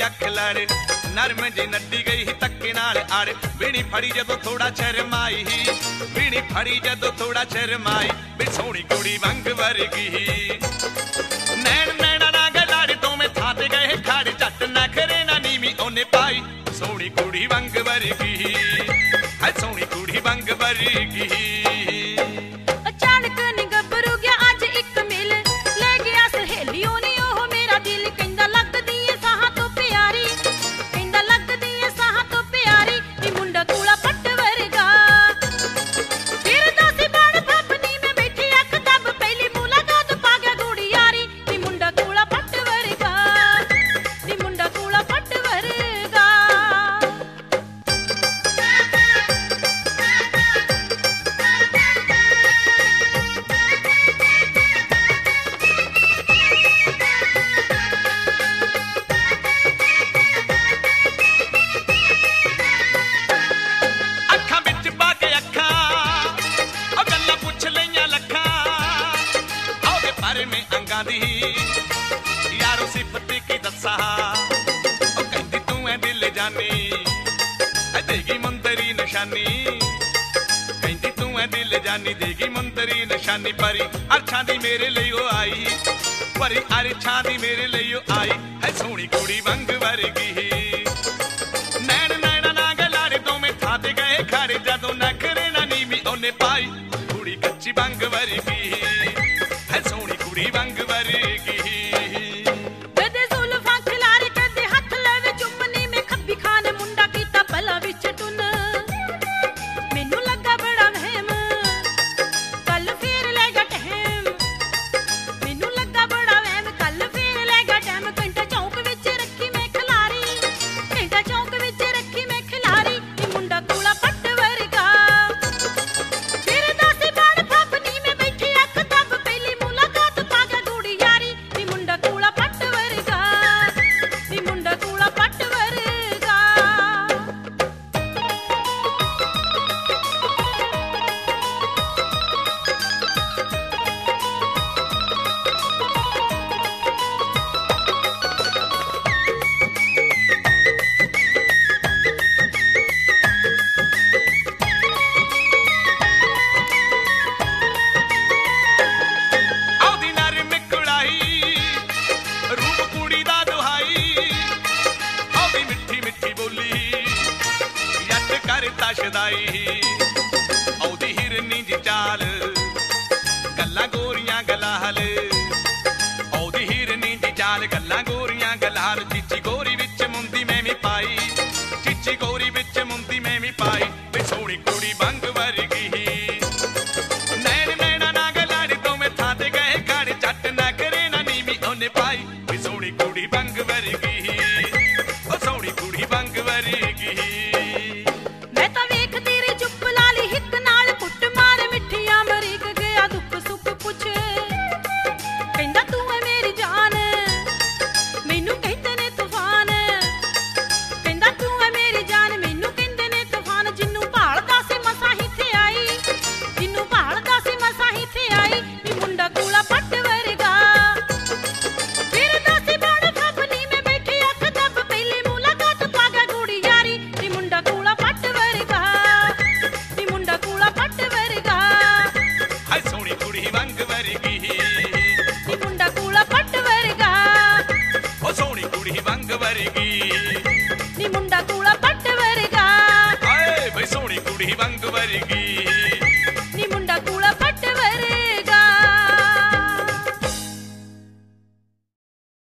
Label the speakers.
Speaker 1: अख लड़ नरम जी नड्डी गई तक्के नाल आड़ बीणी फड़ी जदों थोड़ा शर्माई बीणी फड़ी जदों थोड़ा शर्माई वे सोहनी कुड़ी वंग वर्गी नैन नैना ना गलाड़ दोवें थां ते गए खड़ झट नखरे ना नीवी ओने पाई सोहनी कुड़ी वंग वर्गी है सोहनी कुड़ी वंग वर्गी।
Speaker 2: अचानक नी गभरू गया अज एक मिल ले गया सहेली ओनी ओह मेरा दिल कहंदा लगदी ऐ साहां तो प्यारी कहंदा लगदी ऐ साहां तो प्यारी नी मुंडा कूला पट्ट वर्गा फिर दासी बाण फपनी में बैठी अख दब पहली मुलाकात पा गया गोड़ी यारी नी मुंडा कूला पट्ट वर्गा नी मुंडा कूला पट्ट वर्गा। यारो सिफत की दसा कहती तू है दिल जानी देगी मुंदरी निशानी कहती तू है दिल जानी देगी मुंदरी निशानी परी अरछा दी मेरे लियो आई परी अरछा दी मेरे लियो आई है सोहनी कुड़ी वंग वर्गी नैन नैना ना गलाड़े दोवें थां ते गए खड़े जदों नखरे ना नीवी ओने पाई कुड़ी कच्ची वंग वर्गी है सोहनी कुड़ी वंग वर्गी। औदी हिरनी जी चाल गल्लां गोरियां गलाल औदी हिरनी जी चाल गल्लां गोरियां गलाल चीची गोरी विच मुंदी मैं भी पाई चीची गोरी विच मुंदी मैं भी पाई वे सोहनी कुड़ी वंग वर्गी नैन नैना ना गलाड़ी दोवें थां ते गए खड़ झट नखरे ना नीवी ओने पाई वे सोहनी कुड़ी वंग वर्गी ओ सोहनी कुड़ी वंग वर्गी। नी मुंडा कूला पट्ट वर्गा
Speaker 1: आए भाई सोहनी कुड़ी वंग वर्गी।